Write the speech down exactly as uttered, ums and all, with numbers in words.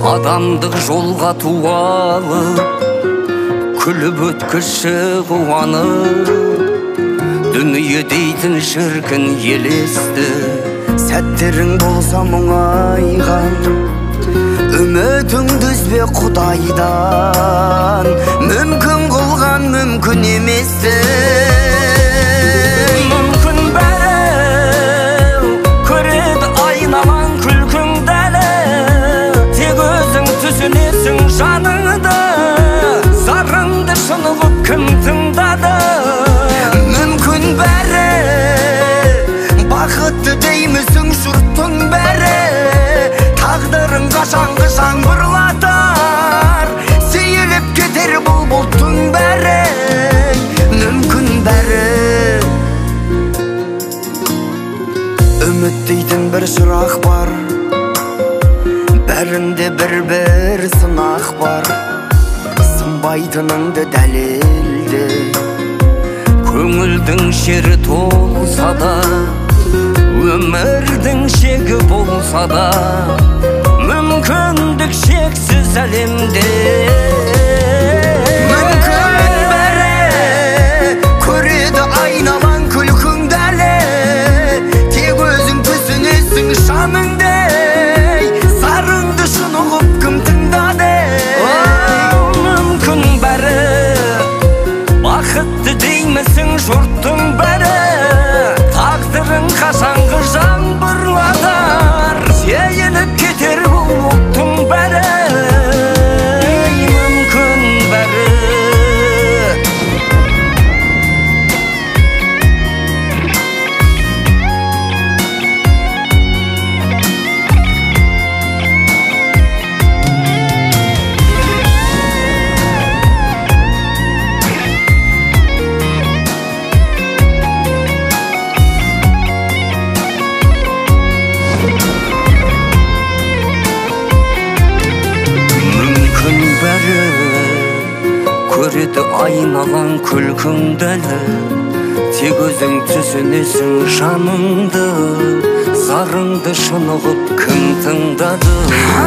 Адамдық жолға туалы, күліп өткіші қуанып, дүние дейтін шіркін елесті. Сәттерің болса мұңайған, үмітіңді үзбе Құдайдан, мүмкін қылған мүмкін еместі. Мүмкін бәрі көреді айналан күлкіңді әлі, тек өзің түсінесің жаныңды, зарыңды шынығып кім тыңдады. Мүмкін бәрі бақытты деймісің жұрттың бәрі, тағдырың қашанғы жаңбырлатар, сейіліп кетер бұл бұлттың бәрі. Мүмкін бәрі үміт дейтін бір шырақ бар, бәрінде бір-бір сынақ бар, сынбайтыныңды дәлелде. Көңілдің шері толса да, өмірдің шегі болса да, мүмкіндік шексіз әлемде. Мүмкін бәрі көреді айналан күлкіңді әлі, тек өзің түсінесің жаныңдей, зарыңды шынығып кім тыңдады. Мүмкін бәрі бақытты деймісің жұрттың бәрі, тағдырың қашанғы жаңбырлатар, сейіліп кетер бұл бұлттың бәрі. Мүмкін бәрі көреді айналан күлкіңді әлі, тек өзің түсінесің жаныңды, зарыңды шынығып кім тыңдады.